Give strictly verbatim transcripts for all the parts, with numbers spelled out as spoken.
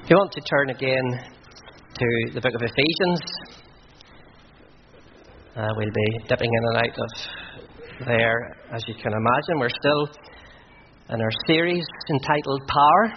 If you want to turn again to the book of Ephesians, uh, we'll be dipping in and out of there, as you can imagine. We're still in our series entitled Power,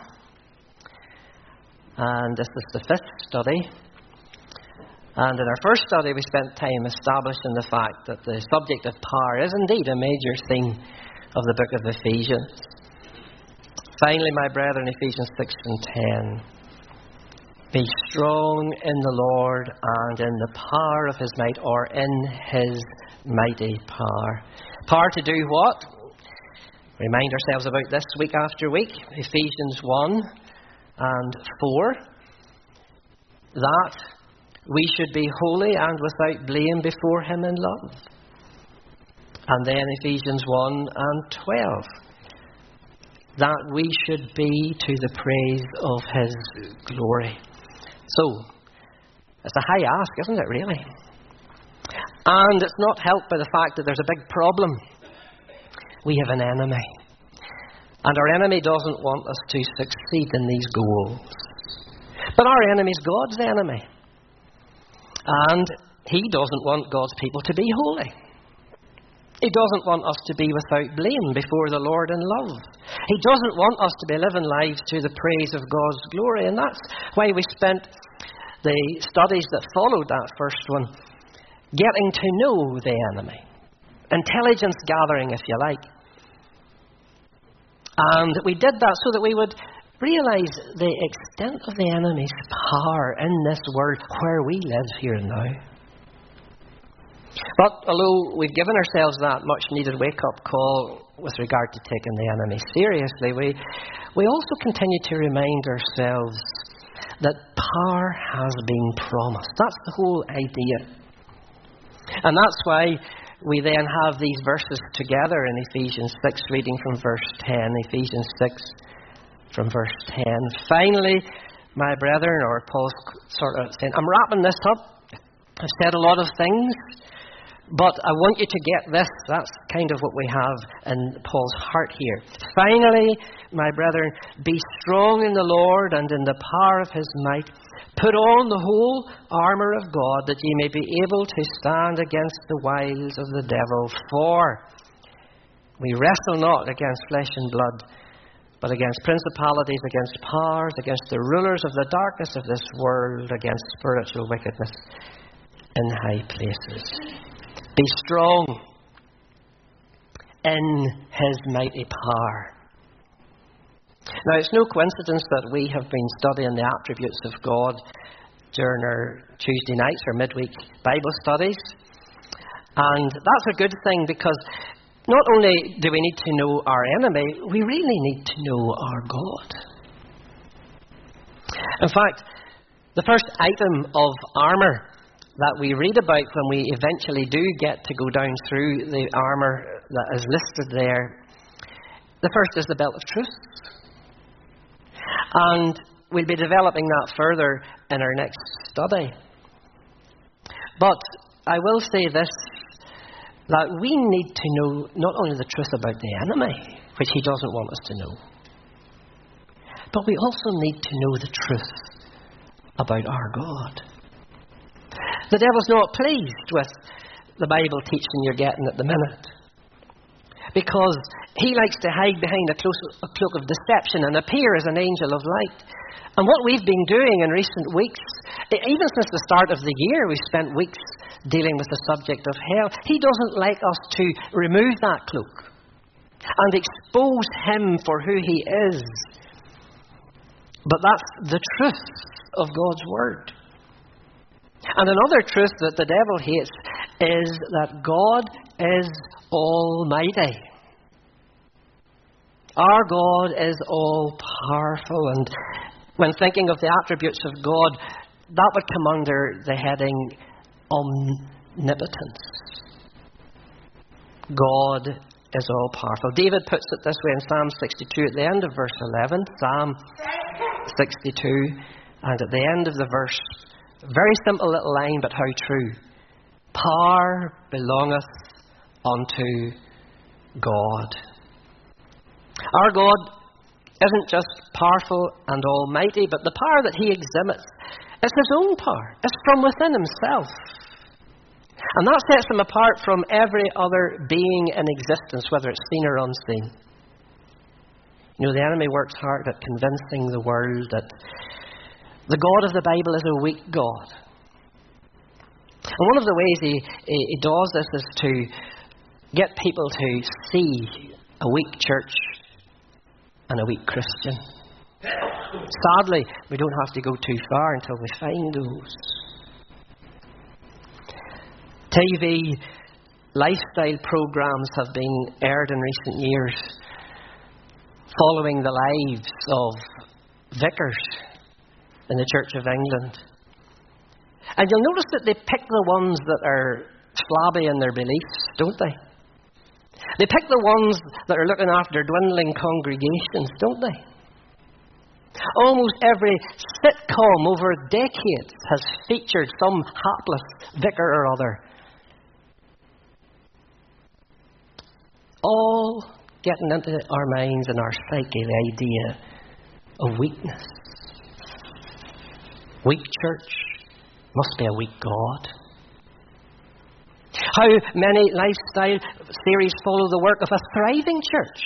and this is the fifth study. And in our first study, we spent time establishing the fact that the subject of power is indeed a major theme of the book of Ephesians. Finally, my brethren, Ephesians six and ten. Be strong in the Lord and in the power of His might, or in His mighty power. Power to do what? Remind ourselves about this week after week. Ephesians one and four. That we should be holy and without blame before Him in love. And then Ephesians one and twelve. That we should be to the praise of His glory. So, it's a high ask, isn't it, really? And it's not helped by the fact that there's a big problem. We have an enemy. And our enemy doesn't want us to succeed in these goals. But our enemy is God's enemy. And He doesn't want God's people to be holy. He doesn't want us to be without blame before the Lord in love. He doesn't want us to be living lives to the praise of God's glory. And that's why we spent the studies that followed that first one getting to know the enemy. Intelligence gathering, if you like. And we did that so that we would realise the extent of the enemy's power in this world where we live here and now. But although we've given ourselves that much needed wake-up call with regard to taking the enemy seriously, we, we also continue to remind ourselves that power has been promised. That's the whole idea. And that's why we then have these verses together in Ephesians six, reading from verse ten. Ephesians six from verse ten. Finally, my brethren, or Paul's sort of saying, I'm wrapping this up. I've said a lot of things, but I want you to get this. That's kind of what we have in Paul's heart here. Finally, my brethren, be strong in the Lord and in the power of His might. Put on the whole armour of God, that ye may be able to stand against the wiles of the devil. For we wrestle not against flesh and blood, but against principalities, against powers, against the rulers of the darkness of this world, against spiritual wickedness in high places. Be strong in His mighty power. Now, it's no coincidence that we have been studying the attributes of God during our Tuesday nights or midweek Bible studies. And that's a good thing, because not only do we need to know our enemy, we really need to know our God. In fact, the first item of armour that we read about when we eventually do get to go down through the armour that is listed there, the first is the belt of truth. And we'll be developing that further in our next study. But I will say this, that we need to know not only the truth about the enemy, which he doesn't want us to know, but we also need to know the truth about our God. The devil's not pleased with the Bible teaching you're getting at the minute, because he likes to hide behind a, close, a cloak of deception and appear as an angel of light. And what we've been doing in recent weeks, even since the start of the year, we've spent weeks dealing with the subject of hell. He doesn't like us to remove that cloak and expose him for who he is. But that's the truth of God's Word. And another truth that the devil hates is that God is almighty. Our God is all-powerful, and when thinking of the attributes of God, that would come under the heading omnipotence. God is all-powerful. David puts it this way in Psalm sixty-two at the end of verse eleven. Psalm sixty-two, and at the end of the verse, very simple little line, but how true. Power belongeth unto God. Our God isn't just powerful and almighty, but the power that he exhibits is his own power. It's from within himself. And that sets him apart from every other being in existence, whether it's seen or unseen. You know, the enemy works hard at convincing the world that the God of the Bible is a weak God. And one of the ways he, he, he does this is to get people to see a weak church and a weak Christian. Sadly, we don't have to go too far until we find those. T V lifestyle programs have been aired in recent years following the lives of vicars in the Church of England. And you'll notice that they pick the ones that are flabby in their beliefs, don't they? They pick the ones that are looking after dwindling congregations, don't they? Almost every sitcom over decades has featured some hapless vicar or other. All getting into our minds and our psyche the idea of weakness. Weak church must be a weak God. How many lifestyle series follow the work of a thriving church?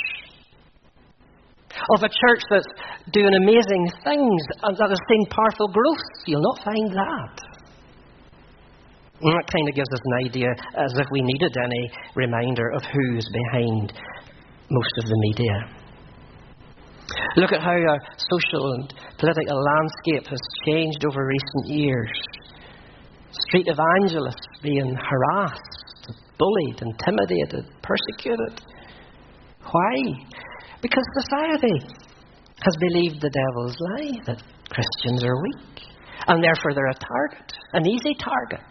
Of a church that's doing amazing things and that has seen powerful growth? You'll not find that. And that kind of gives us an idea, as if we needed any reminder of who's behind most of the media. Look at how our social and political landscape has changed over recent years. Street evangelists being harassed, bullied, intimidated, persecuted. Why? Because society has believed the devil's lie that Christians are weak, and therefore they're a target, an easy target.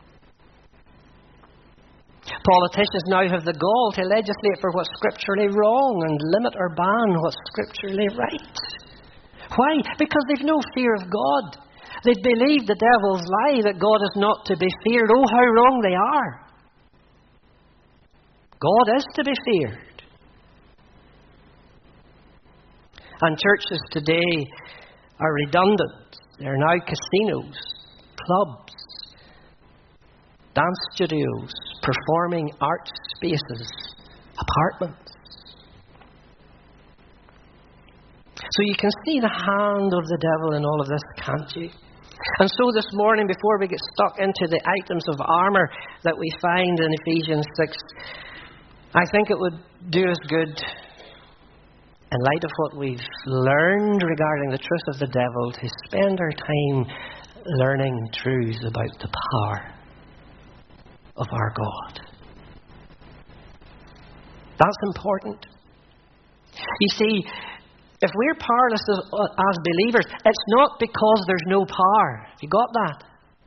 Politicians now have the gall to legislate for what's scripturally wrong and limit or ban what's scripturally right. Why? Because they've no fear of God. They believe the devil's lie that God is not to be feared. Oh, how wrong they are. God is to be feared. And churches today are redundant. They're now casinos, clubs, dance studios, performing arts spaces, apartments. So you can see the hand of the devil in all of this, can't you? And so this morning, before we get stuck into the items of armour that we find in Ephesians six, I think it would do us good, in light of what we've learned regarding the truth of the devil, to spend our time learning truths about the power of our God. That's important. You see, if we're powerless as, as believers, it's not because there's no power. You got that?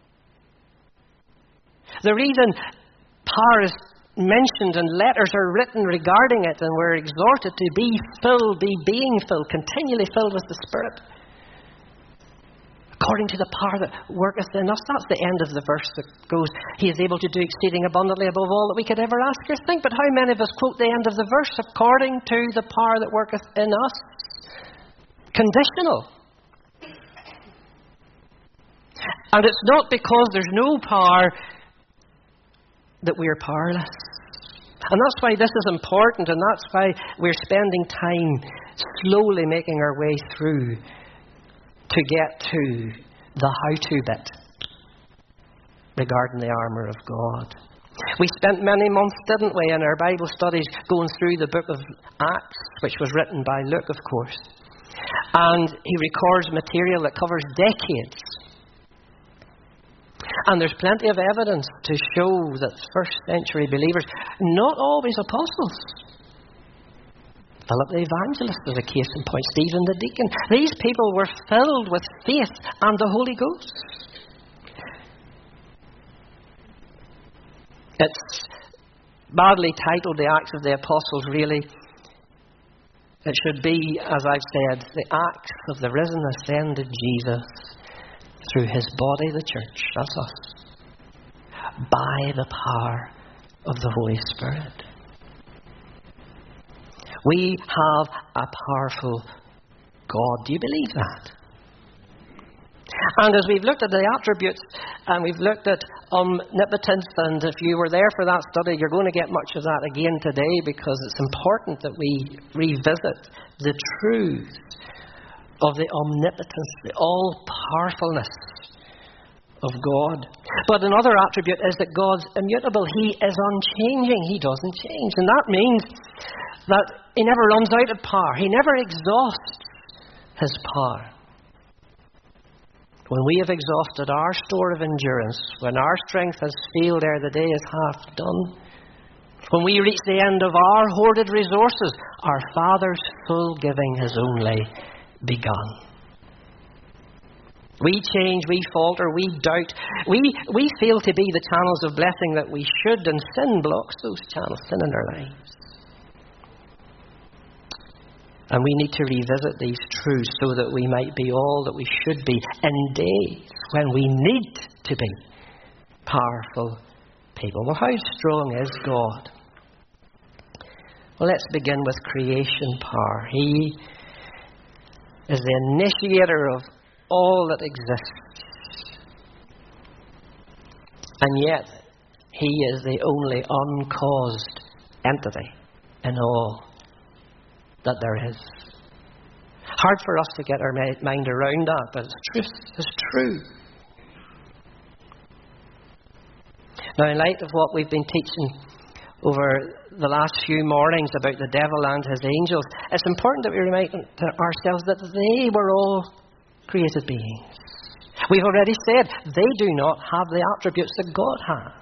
The reason power is mentioned and letters are written regarding it, and we're exhorted to be filled, be being filled, continually filled with the Spirit, according to the power that worketh in us. That's the end of the verse that goes, He is able to do exceeding abundantly above all that we could ever ask or think. But how many of us quote the end of the verse, according to the power that worketh in us? Conditional. And it's not because there's no power that we're powerless. And that's why this is important, and that's why we're spending time slowly making our way through to get to the how-to bit regarding the armour of God. We spent many months, didn't we, in our Bible studies going through the book of Acts, which was written by Luke, of course. And he records material that covers decades. And there's plenty of evidence to show that first century believers, not always apostles, Philip the evangelist is a case in point, Stephen the deacon, these people were filled with faith and the Holy Ghost. It's badly titled the Acts of the Apostles, really. It should be, as I've said, the Acts of the risen, ascended Jesus through his body, the church. That's us. By the power of the Holy Spirit. We have a powerful God. Do you believe that? And as we've looked at the attributes, and we've looked at omnipotence, and if you were there for that study, you're going to get much of that again today, because it's important that we revisit the truth of the omnipotence, the all-powerfulness of God. But another attribute is that God's immutable. He is unchanging. He doesn't change. And that means that He never runs out of power. He never exhausts His power. When we have exhausted our store of endurance, when our strength has failed ere the day is half done, when we reach the end of our hoarded resources, our Father's full giving has only begun. We change, we falter, we doubt, we, we fail to be the channels of blessing that we should, and sin blocks those channels, sin in our lives. And we need to revisit these truths so that we might be all that we should be in days when we need to be powerful people. Well, how strong is God? Well, let's begin with creation power. He is the initiator of all that exists. And yet, He is the only uncaused entity in all that there is. Hard for us to get our mind around that, but it's truth. It's true. Now, in light of what we've been teaching over the last few mornings about the devil and his angels, it's important that we remind ourselves that they were all created beings. We've already said they do not have the attributes that God has.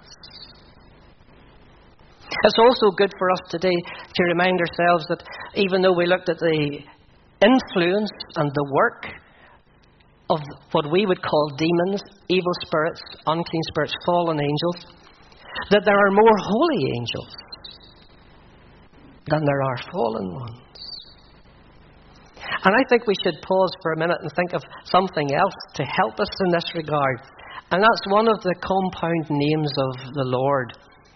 It's also good for us today to remind ourselves that even though we looked at the influence and the work of what we would call demons, evil spirits, unclean spirits, fallen angels, that there are more holy angels than there are fallen ones. And I think we should pause for a minute and think of something else to help us in this regard. And that's one of the compound names of the Lord.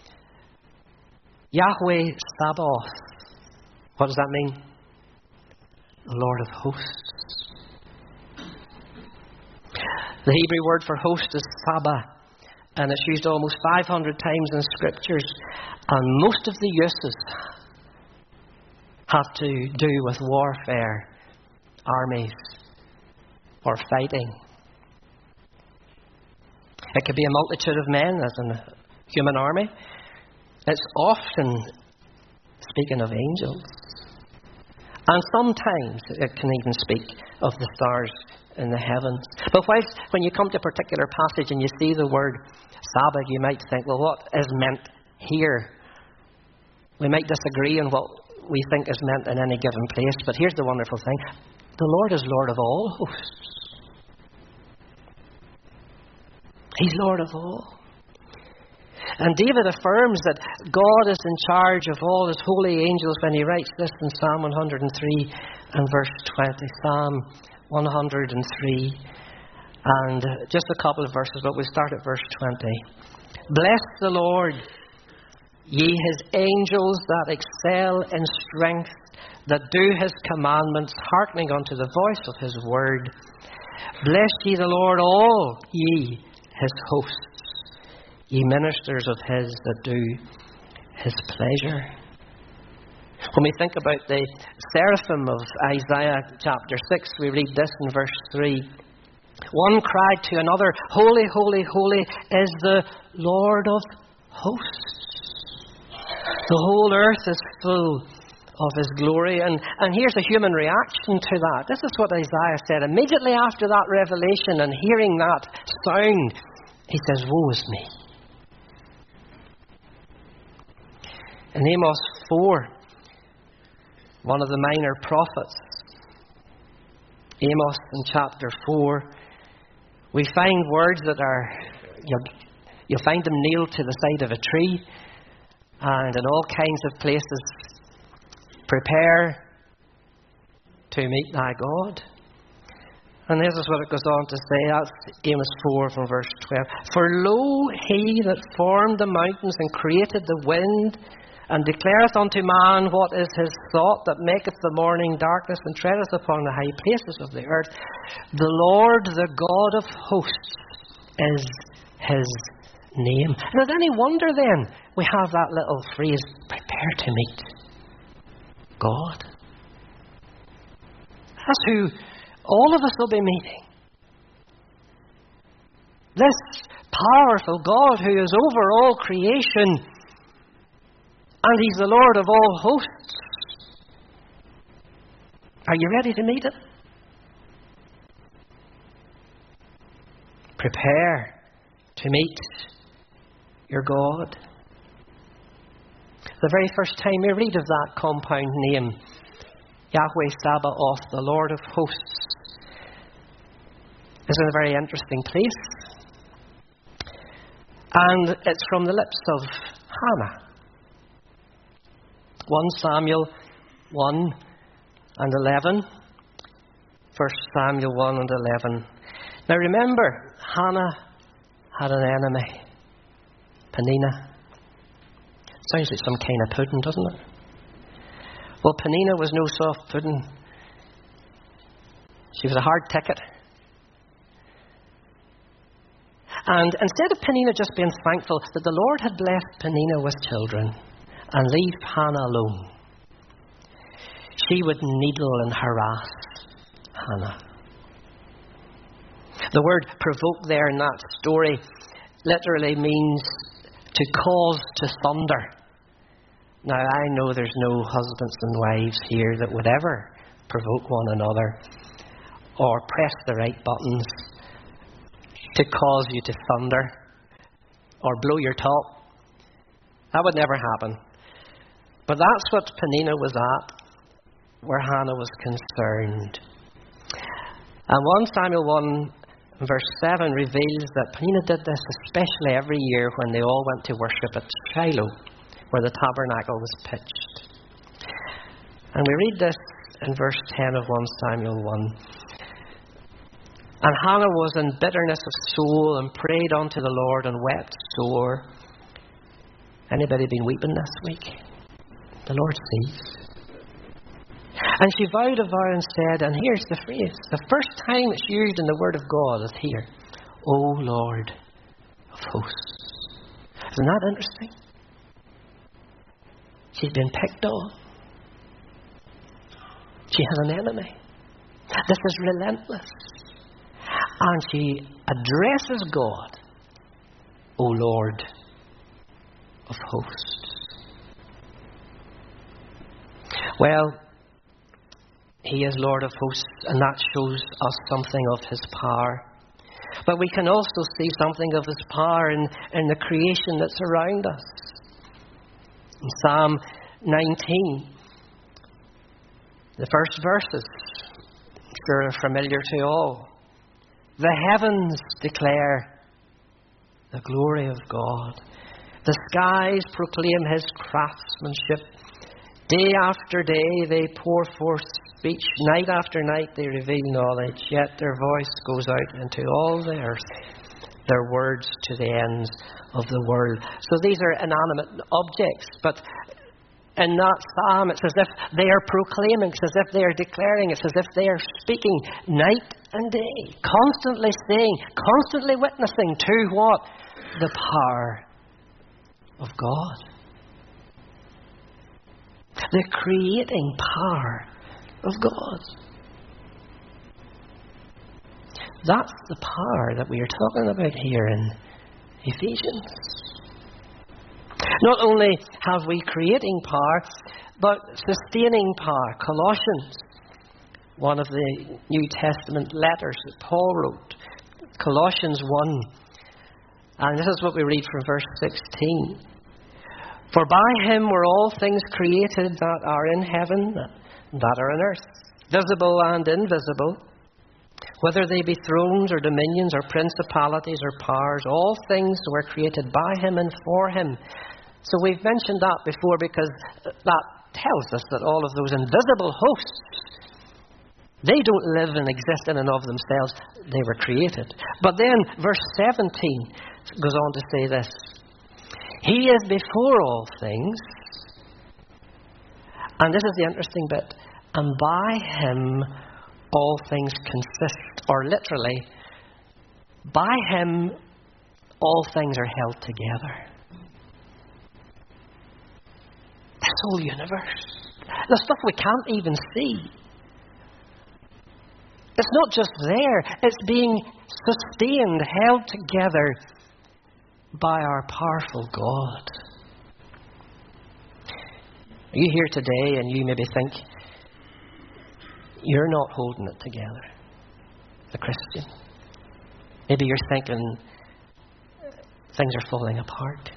Yahweh Sabaoth. What does that mean? The Lord of hosts. The Hebrew word for host is Saba, and it's used almost five hundred times in Scriptures. And most of the uses have to do with warfare, armies, or fighting. It could be a multitude of men, as in a human army. It's often speaking of angels. And sometimes it can even speak of the stars in the heavens. But whilst when you come to a particular passage and you see the word Sabbath, you might think, well, what is meant here? We might disagree on what we think is meant in any given place, but here's the wonderful thing. The Lord is Lord of all hosts. He's Lord of all. And David affirms that God is in charge of all His holy angels when he writes this in Psalm one hundred three and verse twenty. Psalm one hundred three and just a couple of verses, but we'll start at verse twenty. Bless the Lord, ye His angels that excel in strength, that do His commandments, hearkening unto the voice of His word. Bless ye the Lord, all ye His hosts, ye ministers of His that do His pleasure. When we think about the seraphim of Isaiah chapter six, we read this in verse three. One cried to another, Holy, holy, holy is the Lord of hosts. The whole earth is full of His glory. And, and here's a human reaction to that. This is what Isaiah said. Immediately after that revelation and hearing that sound, he says, Woe is me. In Amos four, one of the minor prophets, Amos in chapter four, we find words that are, you'll, you'll find them nailed to the side of a tree and in all kinds of places. Prepare to meet thy God. And this is what it goes on to say. That's Amos four from verse twelve. For lo, He that formed the mountains and created the wind and declareth unto man what is his thought, that maketh the morning darkness, and treadeth upon the high places of the earth. The Lord, the God of hosts, is his name. And is it any wonder then we have that little phrase, prepare to meet God? That's who all of us will be meeting. This powerful God who is over all creation, and he's the Lord of all hosts. Are you ready to meet him? Prepare to meet your God. The very first time we read of that compound name, Yahweh Sabaoth, the Lord of hosts, is in a very interesting place. And it's from the lips of Hannah. First Samuel one and eleven. First Samuel one and eleven. Now remember, Hannah had an enemy, Peninnah. Sounds like some kind of pudding, doesn't it? Well, Peninnah was no soft pudding. She was a hard ticket. And instead of Peninnah just being thankful that the Lord had blessed Peninnah with children and leave Hannah alone, she would needle and harass Hannah. The word provoke there in that story literally means to cause to thunder. Now, I know there's no husbands and wives here that would ever provoke one another or press the right buttons to cause you to thunder or blow your top. That would never happen. But that's what Peninnah was at, where Hannah was concerned. And First Samuel one verse seven reveals that Peninnah did this especially every year when they all went to worship at Shiloh, where the tabernacle was pitched. And we read this in verse ten of First Samuel one. And Hannah was in bitterness of soul, and prayed unto the Lord, and wept sore. Anybody been weeping this week? The Lord sees. And she vowed a vow and said, and here's the phrase, the first time it's used in the Word of God is here, O Lord of hosts. Isn't that interesting? She's been picked on. She has an enemy. This is relentless. And she addresses God, O Lord of hosts. Well, he is Lord of hosts, and that shows us something of his power. But we can also see something of his power in, in the creation that's around us. In Psalm nineteen, the first verses, sure are familiar to all. The heavens declare the glory of God. The skies proclaim his craftsmanship. Day after day they pour forth speech. Night after night they reveal knowledge. Yet their voice goes out into all the earth, their words to the ends of the world. So these are inanimate objects, but in that psalm it's as if they are proclaiming, it's as if they are declaring, it's as if they are speaking night and day, constantly saying, constantly witnessing to what? The power of God. The creating power of God. That's the power that we are talking about here in Ephesians. Not only have we creating power, but sustaining power. Colossians, one of the New Testament letters that Paul wrote, Colossians one, and this is what we read from verse sixteen. For by him were all things created that are in heaven, that are on earth, visible and invisible, whether they be thrones or dominions or principalities or powers. All things were created by him and for him. So we've mentioned that before because that tells us that all of those invisible hosts, they don't live and exist in and of themselves. They were created. But then verse seventeen goes on to say this. He is before all things, And this is the interesting bit. And by him all things consist, or literally, by him all things are held together. This whole universe, the stuff we can't even see, it's not just there, it's being sustained, held together by our powerful God. You here today and you maybe think you're not holding it together, the Christian. Maybe you're thinking things are falling apart.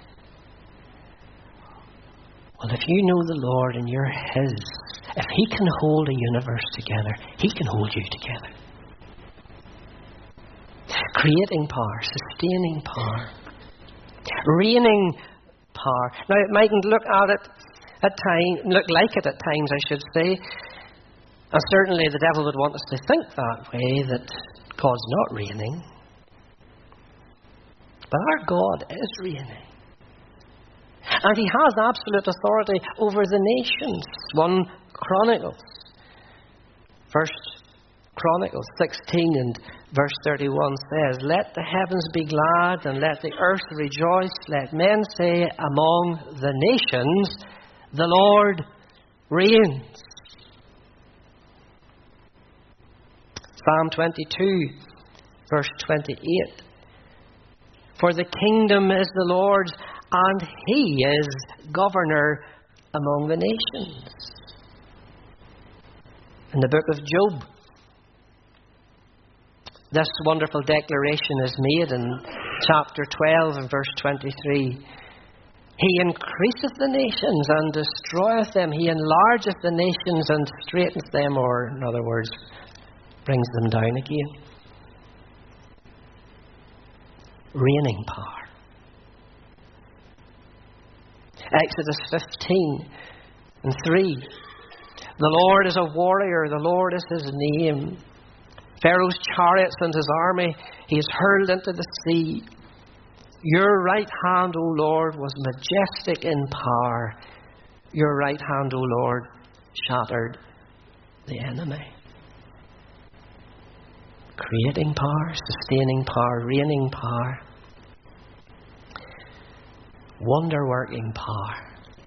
Well, if you know the Lord and you're His, if He can hold a universe together, He can hold you together. Creating power, sustaining power, reigning power. Now, it mightn't look at it at times, look like it at times, I should say. And certainly the devil would want us to think that way, that God's not reigning. But our God is reigning. And He has absolute authority over the nations. First Chronicles. First Chronicles sixteen and verse thirty-one says, "Let the heavens be glad and let the earth rejoice. Let men say among the nations, the Lord reigns." Psalm twenty-two, verse twenty-eight. "For the kingdom is the Lord's, and He is governor among the nations." In the book of Job, this wonderful declaration is made in chapter twelve and verse twenty-three. "He increaseth the nations and destroyeth them. He enlargeth the nations and straightens them," or in other words, brings them down again. Reigning power. Exodus fifteen and three. "The Lord is a warrior, the Lord is His name. Pharaoh's chariots and his army He has hurled into the sea. Your right hand, O Lord, was majestic in power. Your right hand, O Lord, shattered the enemy." Creating power, sustaining power, reigning power, wonder-working power.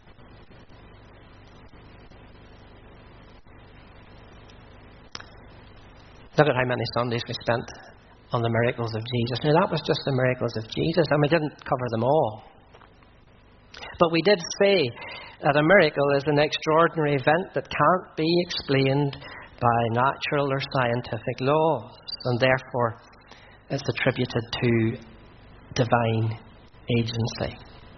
Look at how many Sundays we spent on the miracles of Jesus. Now, that was just the miracles of Jesus, and we didn't cover them all. But we did say that a miracle is an extraordinary event that can't be explained by natural or scientific laws, and therefore it's attributed to divine agency.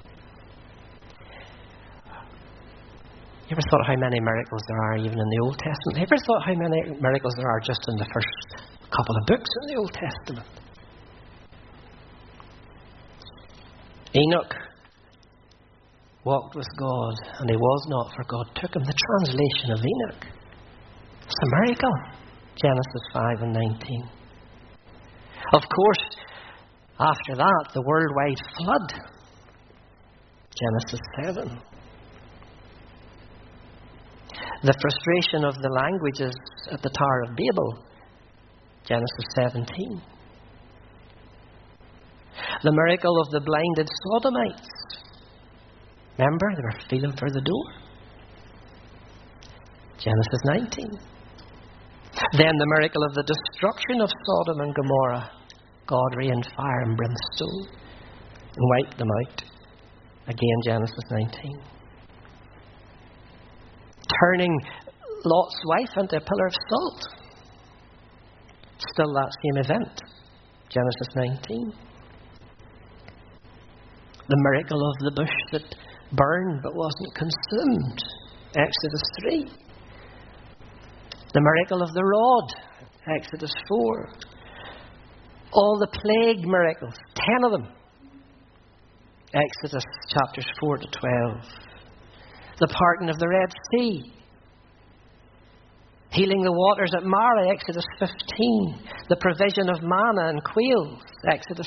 You ever thought how many miracles there are even in the Old Testament? Have you ever thought how many miracles there are just in the first couple of books in the Old Testament? Enoch walked with God, and he was not, for God took him. The translation of Enoch. It's a miracle. Genesis five and nineteen. Of course, after that, the worldwide flood. Genesis seven. The frustration of the languages at the Tower of Babel. Genesis seventeen. The miracle of the blinded Sodomites. Remember, they were feeling for the door. Genesis nineteen. Then the miracle of the destruction of Sodom and Gomorrah. God rained fire and brimstone and wiped them out. Again, Genesis nineteen. Turning Lot's wife into a pillar of salt. Still that same event. Genesis nineteen. The miracle of the bush that burned but wasn't consumed. Exodus three. The miracle of the rod. Exodus four. All the plague miracles. Ten of them. Exodus chapters four to twelve. The parting of the Red Sea. Healing the waters at Marah. Exodus fifteen. The provision of manna and quails. Exodus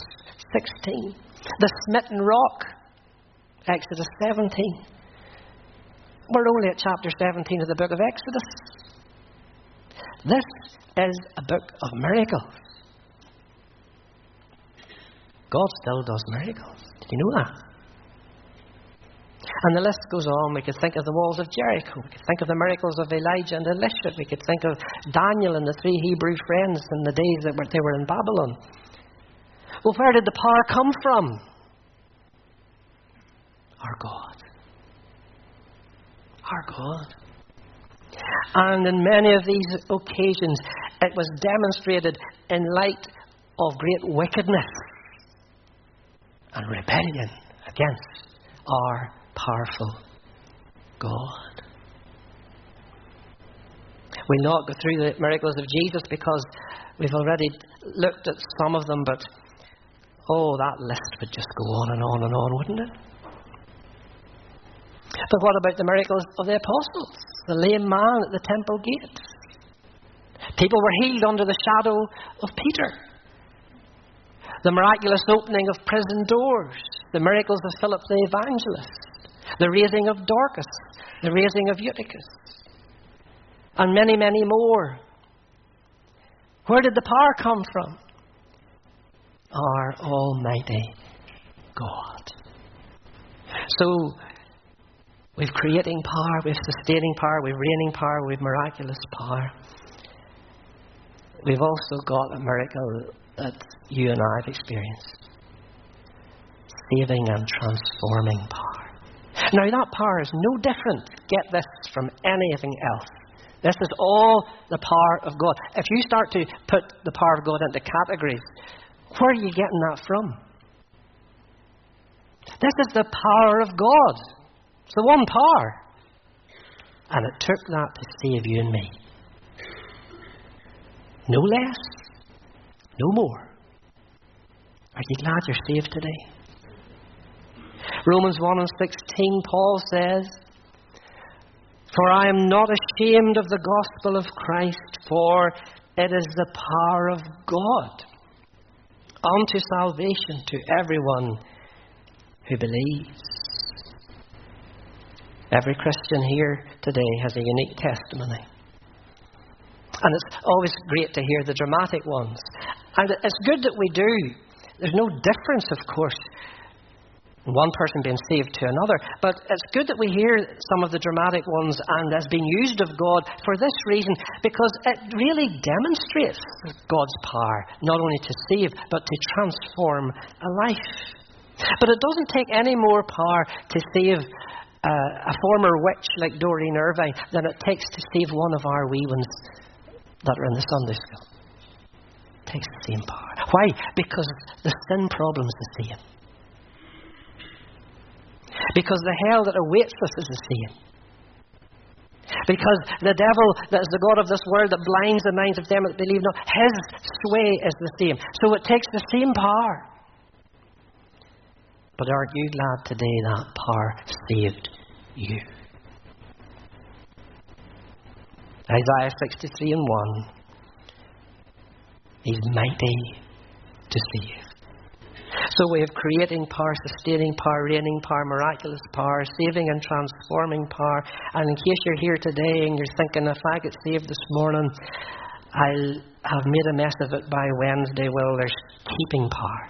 sixteen. The smitten rock. Exodus seventeen. We're only at chapter seventeen of the book of Exodus. This is a book of miracles. God still does miracles. Did you know that? And the list goes on. We could think of the walls of Jericho. We could think of the miracles of Elijah and Elisha. We could think of Daniel and the three Hebrew friends in the days that were, they were in Babylon. Well, where did the power come from? Our God. Our God. And in many of these occasions, it was demonstrated in light of great wickedness and rebellion against our powerful God. We'll not go through the miracles of Jesus because we've already looked at some of them, but oh, that list would just go on and on and on, wouldn't it? But what about the miracles of the apostles? The lame man at the temple gate. People were healed under the shadow of Peter. The miraculous opening of prison doors. The miracles of Philip the evangelist. The raising of Dorcas. The raising of Eutychus. And many, many more. Where did the power come from? Our Almighty God. So, we've creating power, we've sustaining power, we've reigning power, we've miraculous power. We've also got a miracle that you and I have experienced. Saving and transforming power. Now that power is no different, get this, from anything else. This is all the power of God. If you start to put the power of God into categories, where are you getting that from? This is the power of God. It's the one power. And it took that to save you and me. No less, no more. Are you glad you're saved today? Romans one and sixteen, Paul says, "For I am not ashamed of the gospel of Christ, for it is the power of God unto salvation to everyone who believes." Every Christian here today has a unique testimony. And it's always great to hear the dramatic ones. And it's good that we do. There's no difference, of course, in one person being saved to another. But it's good that we hear some of the dramatic ones and as being used of God for this reason, because it really demonstrates God's power, not only to save, but to transform a life. But it doesn't take any more power to save Uh, a former witch like Doreen Irvine than it takes to save one of our wee ones that are in the Sunday school. It takes the same power. Why? Because the sin problem's the same. Because the hell that awaits us is the same. Because the devil that is the god of this world that blinds the minds of them that believe not, his sway is the same. So it takes the same power. But aren't you glad today that power saved you? Isaiah sixty-three and one. He's mighty to save. So we have creating power, sustaining power, reigning power, miraculous power, saving and transforming power. And in case you're here today and you're thinking, if I get saved this morning, I'll have made a mess of it by Wednesday. Well, there's keeping power.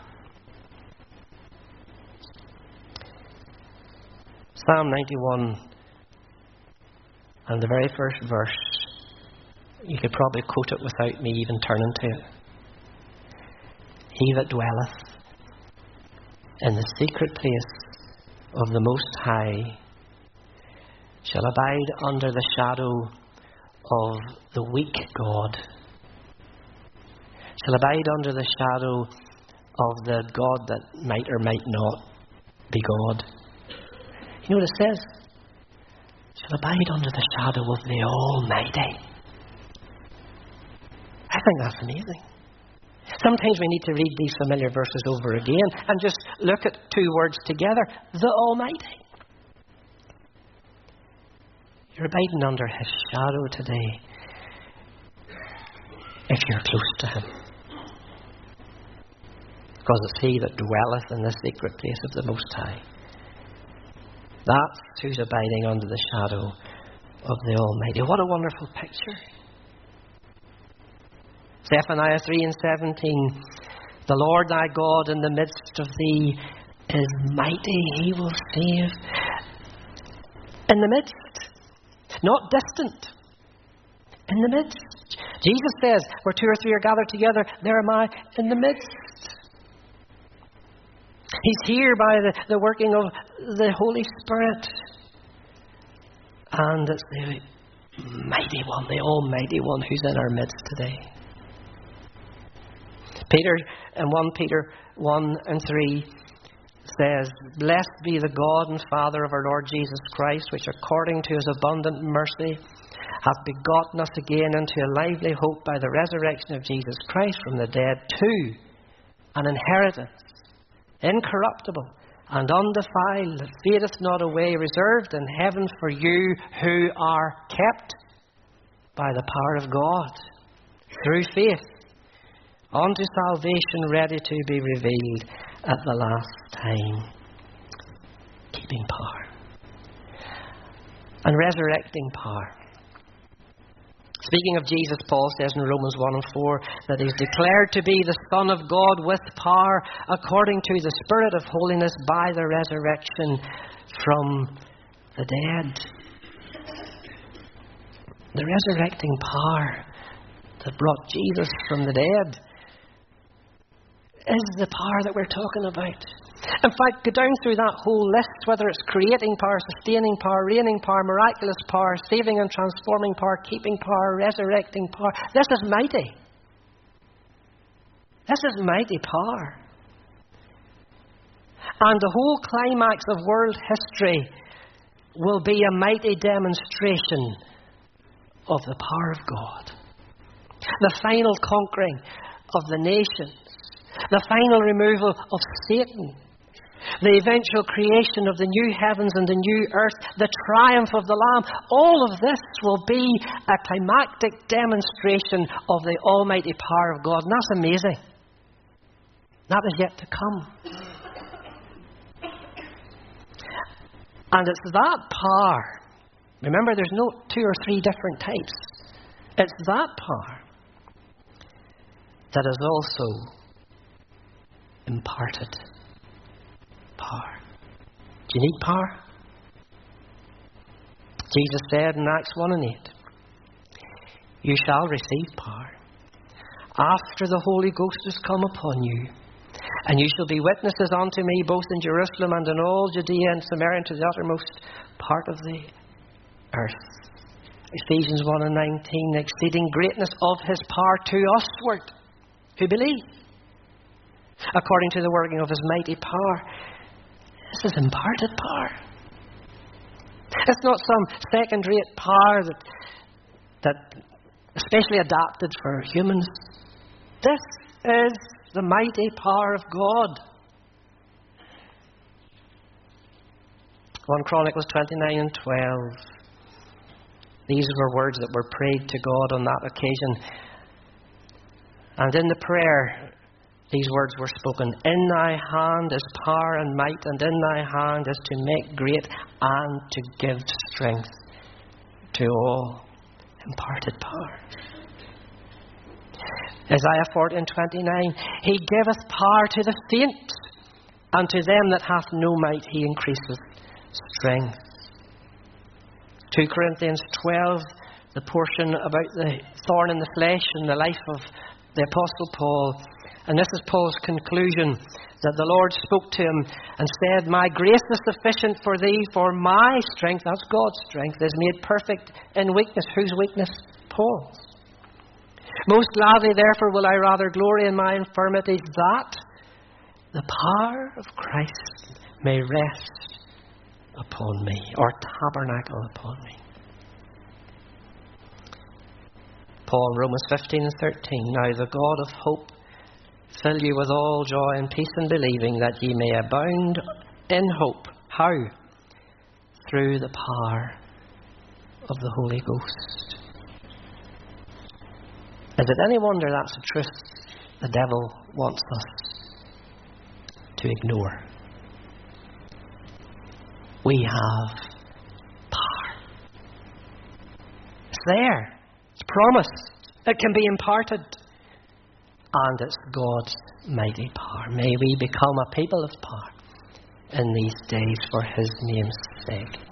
Psalm ninety-one and the very first verse, you could probably quote it without me even turning to it. He that dwelleth in the secret place of the Most High shall abide under the shadow of the weak God, shall abide under the shadow of the God that might or might not be God. You know what it says? Shall abide under the shadow of the Almighty. I think that's amazing. Sometimes we need to read these familiar verses over again and just look at two words together. The Almighty. You're abiding under His shadow today if you're close to Him. Because it's He that dwelleth in the secret place of the Most High That's who's abiding under the shadow of the Almighty. What a wonderful picture. Zephaniah three and seventeen. The Lord thy God in the midst of thee is mighty. He will save. In the midst. Not distant. In the midst. Jesus says, where two or three are gathered together, there am I in the midst. He's here by the, the working of the Holy Spirit. And it's the mighty one, the Almighty one who's in our midst today. Peter, in First Peter one and three, says, Blessed be the God and Father of our Lord Jesus Christ, which according to his abundant mercy hath begotten us again into a lively hope by the resurrection of Jesus Christ from the dead, to an inheritance, incorruptible and undefiled, that fadeth not away, reserved in heaven for you who are kept by the power of God, through faith, unto salvation ready to be revealed at the last time. Keeping power. And resurrecting power. Speaking of Jesus, Paul says in Romans one and four that he's declared to be the Son of God with power according to the Spirit of holiness by the resurrection from the dead. The resurrecting power that brought Jesus from the dead is the power that we're talking about. In fact, go down through that whole list, whether it's creating power, sustaining power, reigning power, miraculous power, saving and transforming power, keeping power, resurrecting power. This is mighty. This is mighty power. And the whole climax of world history will be a mighty demonstration of the power of God. The final conquering of the nations. The final removal of Satan. The eventual creation of the new heavens and the new earth. The triumph of the Lamb. All of this will be a climactic demonstration of the almighty power of God. And that's amazing. That is yet to come. And it's that power. Remember, there's no two or three different types. It's that power that is also imparted power. Do you need power? Jesus said in Acts one and eight, You shall receive power after the Holy Ghost has come upon you, and you shall be witnesses unto me both in Jerusalem and in all Judea and Samaria and to the uttermost part of the earth. Ephesians one and nineteen, exceeding greatness of his power to usward who believe, according to the working of his mighty power. This is imparted power. It's not some second-rate power that, that especially adapted for humans. This is the mighty power of God. First Chronicles twenty-nine and twelve. These were words that were prayed to God on that occasion. And in the prayer, these words were spoken. In thy hand is power and might, and in thy hand is to make great and to give strength to all. Imparted power. Isaiah forty and twenty-nine. He giveth power to the faint, and to them that hath no might he increaseth strength. Second Corinthians twelve, the portion about the thorn in the flesh in the life of the Apostle Paul. And this is Paul's conclusion, that the Lord spoke to him and said, My grace is sufficient for thee, for my strength, that's God's strength, is made perfect in weakness. Whose weakness? Paul's. Most gladly, therefore, will I rather glory in my infirmities, that the power of Christ may rest upon me, or tabernacle upon me. Paul, Romans fifteen and thirteen. Now the God of hope fill you with all joy and peace in believing, that ye may abound in hope. How? Through the power of the Holy Ghost. Is it any wonder that's a truth the devil wants us to ignore? We have power. It's there. It's promised. It can be imparted. And it's God's mighty power. May we become a people of power in these days for His name's sake.